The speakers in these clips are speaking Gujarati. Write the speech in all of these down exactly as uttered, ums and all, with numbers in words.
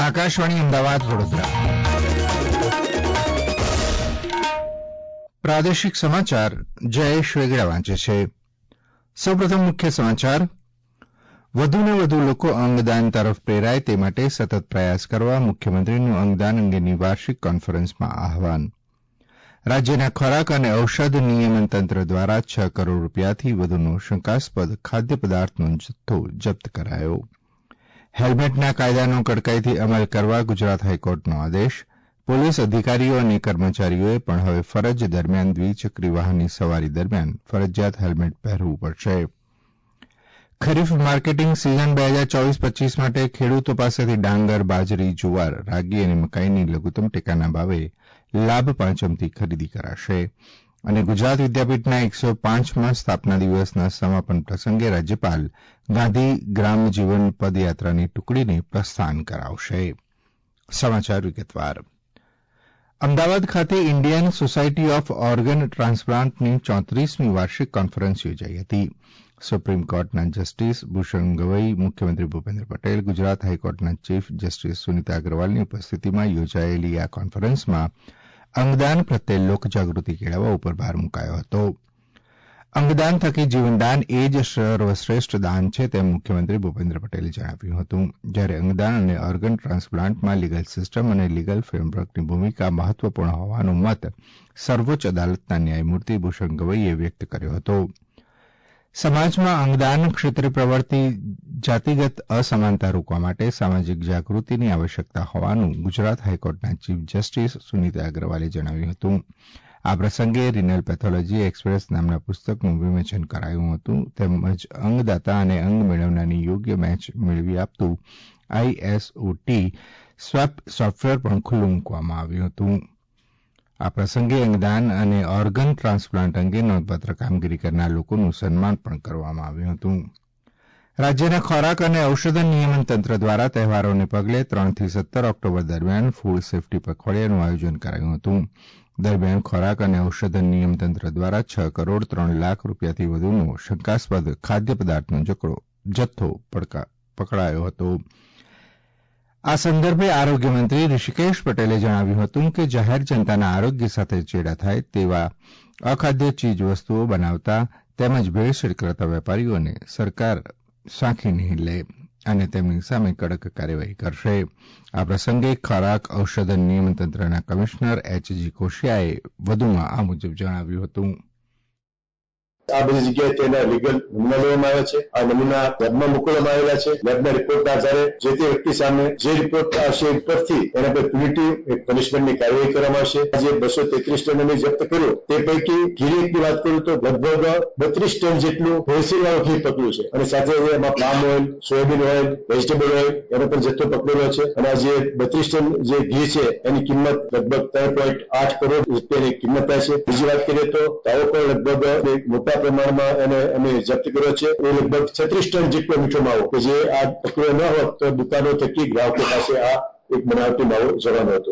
આકાશવાણી અમદાવાદ વડોદરા પ્રાદેશિક સમાચાર જયેશ વેગડા વાંચે છે. સૌપ્રથમ મુખ્ય સમાચાર. વધુને વધુ લોકો અંગદાન તરફ પ્રેરાય તે માટે સતત પ્રયાસ કરવા મુખ્યમંત્રીનું અંગદાન અંગેની વાર્ષિક કોન્ફરન્સમાં આહવાન. રાજ્યના ખોરાક અને ઔષધ નિયમન તંત્ર દ્વારા છ કરોડ રૂપિયાથી વધુનો શંકાસ્પદ ખાદ્ય પદાર્થનો જથ્થો જપ્ત કરાયો. હેલ્મેટના કાયદાનો કડકાઈથી અમલ કરવા ગુજરાત હાઈકોર્ટનો આદેશ. પોલીસ અધિકારીઓ અને કર્મચારીઓએ પણ હવે ફરજ દરમિયાન દ્વિચક્રી વાહનની સવારી દરમિયાન ફરજિયાત હેલ્મેટ પહેરવું પડશે. ખરીફ માર્કેટિંગ સિઝન બે હજાર ચોવીસ પચ્ચીસ માટે ખેડૂતો પાસેથી ડાંગર, બાજરી, જુવાર, રાગી અને મકાઈની લઘુત્તમ ટેકાના ભાવે લાભ પાંચમથી ખરીદી કરાશે. અને ગુજરાત વિદ્યાપીઠના એકસો પાંચમા સ્થાપના દિવસના સમાપન પ્રસંગે રાજ્યપાલ ગાંધી ગ્રામ જીવન પદયાત્રાની ટુકડીને પ્રસ્થાન કરાવશે. સમાચાર વિગતવાર. અમદાવાદ ખાતે ઇન્ડિયન સોસાયટી ઓફ ઓર્ગન ટ્રાન્સપ્લાન્ટની ચોત્રીસમી વાર્ષિક કોન્ફરન્સ યોજાઈ હતી. સુપ્રીમ કોર્ટના જસ્ટિસ ભૂષણ ગવઈ, મુખ્યમંત્રી ભૂપેન્દ્ર પટેલ, ગુજરાત હાઈકોર્ટના ચીફ જસ્ટિસ સુનિતા અગ્રવાલની ઉપસ્થિતિમાં યોજાયેલી આ કોન્ફરન્સમાં અંગદાન પ્રત્યે લોકજાગૃતિ કેળવવા ઉપર ભાર મૂકાયો હતો. અંગદાન થકી જીવનદાન એ જ સર્વશ્રેષ્ઠ દાન છે તેમ મુખ્યમંત્રી ભૂપેન્દ્ર પટેલે જણાવ્યું હતું. જ્યારે અંગદાન અને ઓર્ગન ટ્રાન્સપ્લાન્ટમાં લીગલ સિસ્ટમ અને લીગલ ફ્રેમવર્કની ભૂમિકા મહત્વપૂર્ણ હોવાનો મત સર્વોચ્ચ અદાલતના ન્યાયમૂર્તિ ભૂષણ ગવઈએ વ્યક્ત કર્યો હતો. સમાજમાં અંગદાન ક્ષેત્રે પ્રવર્તી જાતિગત અસમાનતા રોકવા માટે સામાજિક જાગૃતિની આવશ્યકતા હોવાનું ગુજરાત હાઈકોર્ટના ચીફ જસ્ટિસ સુનિતા અગ્રવાલે જણાવ્યું હતું. આ પ્રસંગે રિનલ પેથોલોજી એક્સપ્રેસ નામના પુસ્તકનું વિમોચન કરાયું હતું. તેમજ અંગદાતા અને અંગ મેળવનારની યોગ્ય મેચ મેળવી આપતું આઈએસઓટી સ્વેપ સોફ્ટવેર પણ ખુલ્લું મૂકવામાં આવ્યું હતું. આ પ્રસંગે અંગદાન અને ઓર્ગન ટ્રાન્સપ્લાન્ટ અંગે નોંધપાત્ર કામગીરી કરનાર લોકોનું સન્માન પણ કરવામાં આવ્યું હતું. રાજ્યના ખોરાક અને ઔષધ નિયમન તંત્ર દ્વારા તહેવારોને પગલે ત્રણથી સત્તર ઓક્ટોબર દરમિયાન ફૂડ સેફ્ટી પખવાડિયાનું આયોજન કરાયું હતું. દરમિયાન ખોરાક અને ઔષધ નિયમન તંત્ર દ્વારા છ કરોડ ત્રણ લાખ રૂપિયાથી વધુનો શંકાસ્પદ ખાદ્ય પદાર્થનો જથ્થો પકડાયો હતો. આ સંદર્ભે આરોગ્યમંત્રી ઋષિકેશ પટેલે જણાવ્યું હતું કે જાહેર જનતાના આરોગ્ય સાથે ચેડા થાય તેવા અખાદ્ય ચીજવસ્તુઓ બનાવતા તેમજ ભેળસેળ કરતા વેપારીઓને સરકાર સાંખી નહીં લે અને તેમની સામે કડક કાર્યવાહી કરશે. આ પ્રસંગે ખોરાક ઔષધ નિયમન તંત્રના કમિશનર એચજી કોશિયાએ વધુમાં આ મુજબ જણાવ્યું હતું. આ બધી જગ્યાએ તેના લીગલ નમૂના લેવામાં આવ્યા છે. આ નમૂના લેબમાં મોકલવામાં આવેલા છે. લેબના રિપોર્ટના આધારે જે તે વ્યક્તિ સામે જે રિપોર્ટ આવશે ઉપરથી એના પર પ્યુનિટિવ એક પનિશમેન્ટની કાર્યવાહી કરવામાં આવશે. આજે બસો તેત્રીસ ટન અમે જપ્ત કર્યું તે પૈકી ઘીની વાત કરું તો લગભગ બત્રીસ ટન જેટલું હોલસેલ વાળું ઘી પકડ્યું છે અને સાથે એમાં palm oil, soyabean oil, vegetable oil એનો પણ જથ્થો પકડેલો છે. અને આ જે બત્રીસ ટન જે ઘી છે એની કિંમત લગભગ ત્રણ પોઈન્ટ આઠ કરોડ રૂપિયાની કિંમત થાય છે. બીજી વાત કરીએ તો તાવો પણ લગભગ મોટા પ્રમાણમાં એને અમે જપ્ત કર્યો છે. એ લગભગ છત્રીસ ટન જેટલો મીઠો માવો કે જે આ પકડ્યો ન હોત તો દુકાનો થકી ગ્રાહકો પાસે આ એક બનાવટી માવો જવાનો હતો.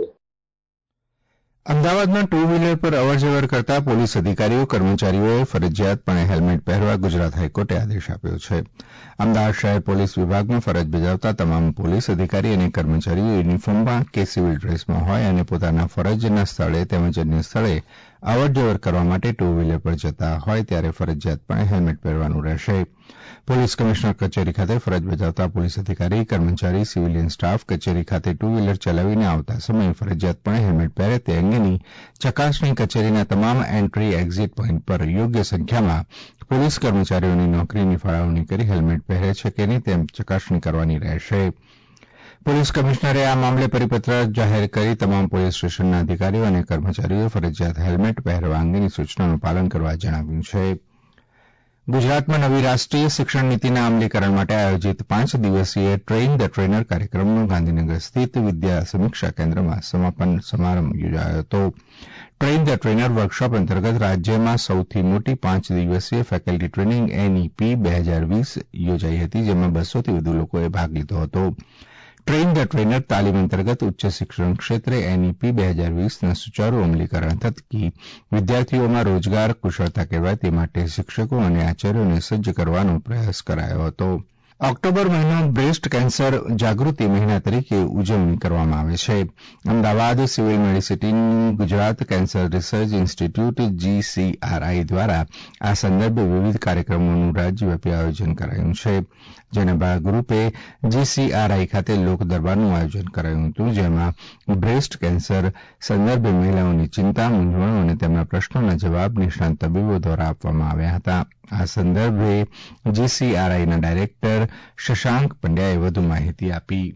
અમદાવાદમાં ટુ વ્હીલર પર અવરજવર કરતા પોલીસ અધિકારીઓ કર્મચારીઓએ ફરજિયાતપણે હેલ્મેટ પહેરવા ગુજરાત હાઈકોર્ટે આદેશ આપ્યો છે. અમદાવાદ શહેર પોલીસ વિભાગમાં ફરજ બજાવતા તમામ પોલીસ અધિકારી અને કર્મચારીઓ યુનિફોર્મમાં કે સિવિલ ડ્રેસમાં હોય અને પોતાના ફરજના સ્થળે તેમજ અન્ય સ્થળે અવરજવર કરવા માટે ટુ વ્હીલર પર જતા હોય ત્યારે ફરજિયાતપણે હેલ્મેટ પહેરવાનું રહેશે. પોલીસ કમિશનર કચેરી ખાતે ફરજ બજાવતા પોલીસ અધિકારી, કર્મચારી, સિવિલિયન સ્ટાફ કચેરી ખાતે ટુ વ્હીલર ચલાવીને આવતા સમયે ફરજિયાતપણે હેલ્મેટ પહેરે તે અંગેની ચકાસણી કચેરીના તમામ એન્ટ્રી એક્ઝિટ પોઇન્ટ પર યોગ્ય સંખ્યામાં પોલીસ કર્મચારીઓની નોકરીની ફાળવણી કરી હેલ્મેટ પહેરે છે કે નહીં તેમ ચકાસણી કરવાની રહેશે. પોલીસ કમિશનરે આ મામલે પરિપત્ર જાહેર કરી તમામ પોલીસ સ્ટેશનના અધિકારીઓ અને કર્મચારીઓ ફરજિયાત હેલ્મેટ પહેરવા અંગેની સૂચનાનું પાલન કરવા જણાવ્યું છે. ગુજરાતમાં નવી રાષ્ટ્રીય શિક્ષણ નીતિના અમલીકરણ માટે આયોજિત પાંચ દિવસીય ટ્રેઇન ધ ટ્રેનર કાર્યક્રમનો ગાંધીનગર સ્થિત વિદ્યા સમીક્ષા કેન્દ્રમાં સમાપન સમારંભ યોજાયો હતો. ટ્રેઇન ધ ટ્રેનર વર્કશોપ અંતર્ગત રાજ્યમાં સૌથી મોટી પાંચ દિવસીય ફેકલ્ટી ટ્રેનિંગ એનઈપી બે હજાર વીસ યોજાઈ હતી, જેમાં બસોથી વધુ લોકોએ ભાગ લીધો હતો. ટ્રેઇન ધ ટ્રેનર તાલીમ અંતર્ગત ઉચ્ચ શિક્ષણ ક્ષેત્રે એનઈપી બે હજાર વીસના સુચારુ અમલીકરણ થકી વિદ્યાર્થીઓમાં રોજગાર કુશળતા કેળવાય તે માટે શિક્ષકો અને આચાર્યોને સજ્જ કરવાનો પ્રયાસ કરાયો હતો. ઓક્ટોબર મહિનો બ્રેસ્ટ કેન્સર જાગૃતિ મહિના તરીકે ઉજવણી કરવામાં આવે છે. અમદાવાદ સિવિલ મેડિસિટીની Gujarat cancer research institute GCRI દ્વારા આ સંદર્ભે વિવિધ કાર્યક્રમોનું રાજ્યવ્યાપી આયોજન કરાયું છે. જેના ભાગરૂપે જીસીઆરઆઈ ખાતે લોક દરબારનું આયોજન કરાયું હતું, જેમાં બ્રેસ્ટ કેન્સર સંદર્ભે મહિલાઓની ચિંતા, મૂંઝવણો અને તેમના પ્રશ્નોના જવાબ નિષ્ણાંત તબીબો દ્વારા આપવામાં આવ્યા હતા. આ સંદર્ભે જીસીઆરઆઈના ડાયરેક્ટર શશાંક પંડ્યાએ વધુ માહિતી આપી.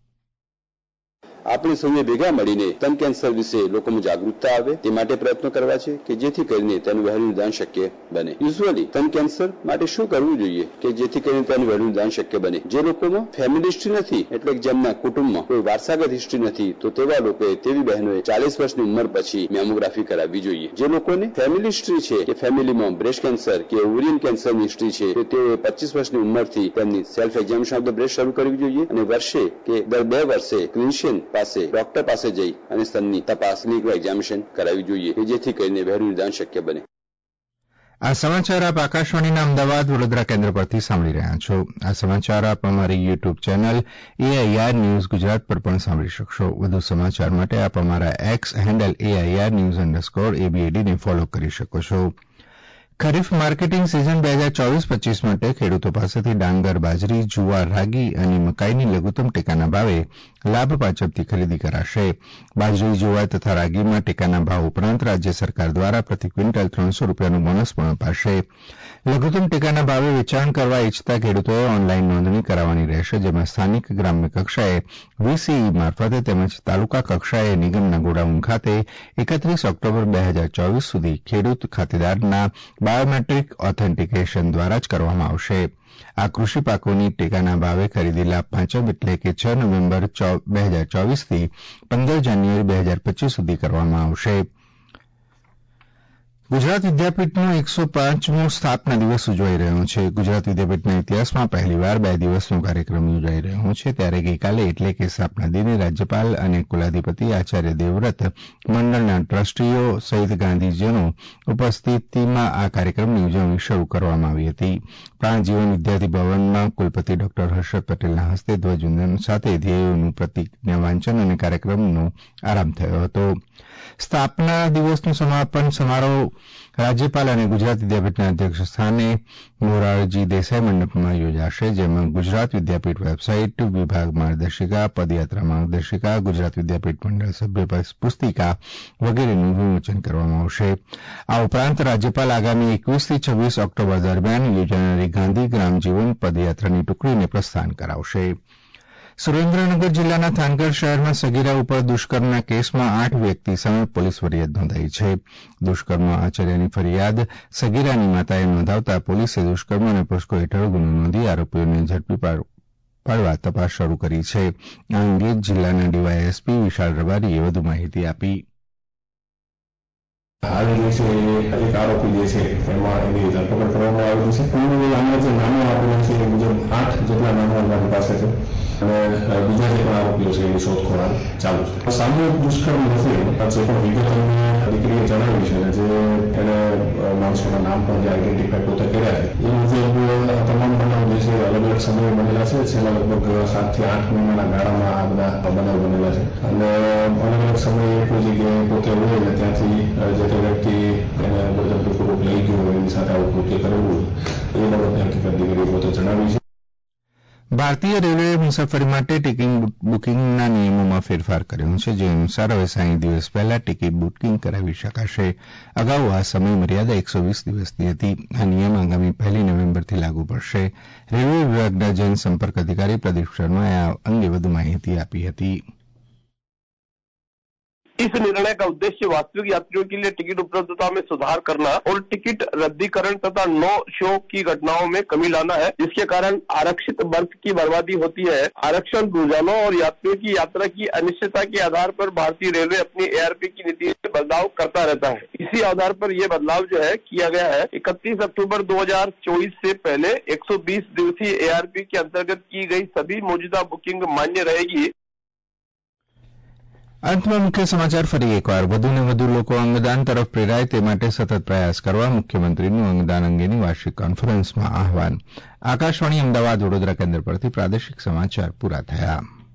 આપણે સૌએ ભેગા મળીને સ્તન કેન્સર વિશે લોકોમાં જાગૃતતા આવે તે માટે પ્રયત્નો કરવા છે કે જેથી કરીને તેનું વહેલું નિદાન શક્ય બને. યુઝ્યુઅલી સ્તન કેન્સર માટે શું કરવું જોઈએ કે જેથી કરીને તેનું વહેલું નિદાન શક્ય બને? જે લોકોમાં ફેમિલી હિસ્ટ્રી નથી, એટલે કે જેમના કુટુંબમાં કોઈ વારસાગત હિસ્ટ્રી નથી, તો તેવા લોકોએ તેવી બહેનોએ ચાલીસ વર્ષની ઉંમર પછી મેમોગ્રાફી કરાવવી જોઈએ. જે લોકોને ફેમિલી હિસ્ટ્રી છે કે ફેમિલીમાં બ્રેસ્ટ કેન્સર કે ઓવેરિયન કેન્સરની હિસ્ટ્રી છે, તો તેઓએ પચીસ વર્ષની ઉંમરથી તેમની self examination of the breast શરૂ કરવી જોઈએ અને વર્ષે કે દર બે વર્ષે ક્લિનિશિયન પાસે ડોક્ટર પાસે જઈ અને સ્તનની તપાસ ક્લિનિકલ એક્ઝામિનેશન કરાવવી જોઈએ કે જેથી કરીને વહેલું નિદાન શક્ય બને. આ સમાચાર આપ આકાશવાણીના અમદાવાદ વડોદરા કેન્દ્ર પરથી સાંભળી રહ્યા છો. આ સમાચાર આપ અમારી YouTube channel AIR news Gujarat પર પણ સાંભળી શકશો. વધુ સમાચાર માટે આપ અમારા X handle AIR news underscore એબીએડીને ફોલો કરી શકો છો. ખરીફ માર્કેટિંગ સિઝન બે હજાર ચોવીસ પચીસ માટે ખેડૂતો પાસેથી ડાંગર, બાજરી, જુવાર, રાગી અને મકાઈની લઘુત્તમ ટેકાના ભાવે લાભપાંચમથી ખરીદી કરાશે. બાજરી, જુવાર તથા રાગીમાં ટેકાના ભાવ ઉપરાંત રાજ્ય સરકાર દ્વારા પ્રતિ ક્વિન્ટલ ત્રણસો રૂપિયાનું બોનસ પણ અપાશે. લઘુત્તમ ટેકાના ભાવે વેચાણ કરવા ઇચ્છતા ખેડૂતોએ ઓનલાઈન નોંધણી કરાવવાની રહેશે, જેમાં સ્થાનિક ગ્રામ્ય કક્ષાએ વીસીઈ મારફતે તેમજ તાલુકા કક્ષાએ નિગમના ગોડાઉન ખાતે એકત્રીસ ઓક્ટોબર બે હજાર ચોવીસ સુધી ખેડૂત ખાતેદારના બાયોમેટ્રિક ઓથેન્ટિકેશન દ્વારા જ કરવામાં આવશે. આ કૃષિ પાકોની ટેકાના ભાવે ખરીદી લાભ પાંચમ એટલે કે છ નવેમ્બર બે હજાર ચોવીસથી પંદર જાન્યુઆરી બે હજાર પચીસ સુધી કરવામાં આવશે. ગુજરાત વિદ્યાપીઠનો એકસો પાંચમો સ્થાપના દિવસ ઉજવાઈ રહ્યો છે. ગુજરાત વિદ્યાપીઠના ઇતિહાસમાં પહેલીવાર બે દિવસનો કાર્યક્રમ યોજાઈ રહ્યો છે. ત્યારે ગઈકાલે એટલે કે સ્થાપના દિને રાજ્યપાલ અને કુલાધિપતિ આચાર્ય દેવવ્રત મંડળના ટ્રસ્ટીઓ સહિત ગાંધીજનો ઉપસ્થિતિમાં આ કાર્યક્રમની ઉજવણી શરૂ કરવામાં આવી હતી. પ્રાણજીવન વિદ્યાર્થી ભવનમાં કુલપતિ ડોક્ટર હર્ષદ પટેલના હસ્તે ધ્વજવંદન સાથે ધ્યેયોનું પ્રતિજ્ઞા વાંચન અને કાર્યક્રમનો આરંભ થયો હતો. સ્થાપના દિવસનો સમાપન સમારોહ રાજ્યપાલ અને ગુજરાત વિદ્યાપીઠના અધ્યક્ષ સ્થાને મોરારજી દેસાઈ મંડપમાં યોજાશે, જેમાં ગુજરાત વિદ્યાપીઠ વેબસાઇટ, વિભાગ માર્ગદર્શિકા, પદયાત્રા માર્ગદર્શિકા, ગુજરાત વિદ્યાપીઠ મંડળ સભ્ય પુસ્તિકા વગેરેનું વિમોચન કરવામાં આવશે. આ ઉપરાંત રાજ્યપાલ આગામી એકવીસથી છવ્વીસ ઓક્ટોબર દરમિયાન યોજાનારી ગાંધી ગ્રામજીવન પદયાત્રાની ટુકડીને પ્રસ્થાન કરાવશે. સુરેન્દ્રનગર જિલ્લાના થાનગઢ શહેરમાં સગીરા ઉપર દુષ્કર્મના કેસમાં આઠ વ્યક્તિ સામે પોલીસ ફરિયાદ નોંધાઈ છે. દુષ્કર્મ આચર્યાની ફરિયાદ સગીરાની માતાએ નોંધાવતા પોલીસે દુષ્કર્મ અને પોસ્કો હેઠળ ગુનો નોંધી આરોપીઓને ઝડપી પાડવા તપાસ શરૂ કરી છે. આ અંગે જિલ્લાના ડીવાયએસપી વિશાલ રબારીએ વધુ માહિતી આપી. હાલ જે છે એક આરોપી જે છે એમાં એની ધરપકડ કરવામાં આવેલી છે. આમાં જે નામો આપેલા છે એ મુજબ આઠ જેટલા નામો અમારી પાસે છે અને બીજા જે પણ આરોપીઓ છે એની શોધખોળ ચાલુ છે. સામૂહિક દુષ્કર્મ નથી, જે પણ વિગત અમને દીકરીએ જણાવી છે, જે એને માણસોના નામ પણ જે આઈડેન્ટિફાઈ પોતે કર્યા છે એ મુજબ તમામ બનાવ જે છે અલગ અલગ સમયે બનેલા છે. છેલ્લા લગભગ સાત થી આઠ મહિનાના ગાળામાં આ બધા બનાવ બનેલા છે અને અલગ અલગ સમયે કોઈ જગ્યાએ પોતે હોય ને ત્યાંથી જે તે વ્યક્તિ એને બળજબરીપૂર્વક લઈ ગયો હોય એની સાથે આવું કૃત્ય કરેલું એ બાબતની હકીકત દીકરીએ પોતે જણાવી છે. ભારતીય રેલવેએ મુસાફરી માટે ટિકિટ બુકિંગના નિયમોમાં ફેરફાર કર્યો છે, જે અનુસાર હવે સાઠ દિવસ પહેલા ટિકિટ બુકિંગ કરાવી શકાશે. અગાઉ આ સમય મર્યાદા એકસો વીસ દિવસની હતી. આ નિયમ આગામી પહેલી નવેમ્બરથી લાગુ પડશે. રેલવે વિભાગના જનસંપર્ક અધિકારી પ્રદીપ શર્માએ આ અંગે વધુ માહિતી આપી હતી. इस निर्णय का उद्देश्य वास्तविक यात्रियों के लिए टिकट उपलब्धता में सुधार करना और टिकट रद्दीकरण तथा नो शो की घटनाओं में कमी लाना है, जिसके कारण आरक्षित बर्थ की बर्बादी होती है. आरक्षण रुझानों और यात्रियों की यात्रा की अनिश्चितता के आधार पर भारतीय रेलवे अपनी एआरपी की नीति में बदलाव करता रहता है. इसी आधार पर यह बदलाव जो है किया गया है. इकतीस अक्टूबर दो हजार चौबीस से पहले एक सौ बीस दिवसीय एआरपी के अंतर्गत की गई सभी मौजूदा बुकिंग मान्य रहेगी. અંતમાં મુખ્ય સમાચાર ફરી એકવાર. વધુને વધુ લોકો અંગદાન તરફ પ્રેરાય તે માટે સતત પ્રયાસ કરવા મુખ્યમંત્રીનું અંગદાન અંગેની વાર્ષિક કોન્ફરન્સમાં આહવાન. આકાશવાણી અમદાવાદ વડોદરા કેન્દ્ર પરથી પ્રાદેશિક સમાચાર પૂરા થયા.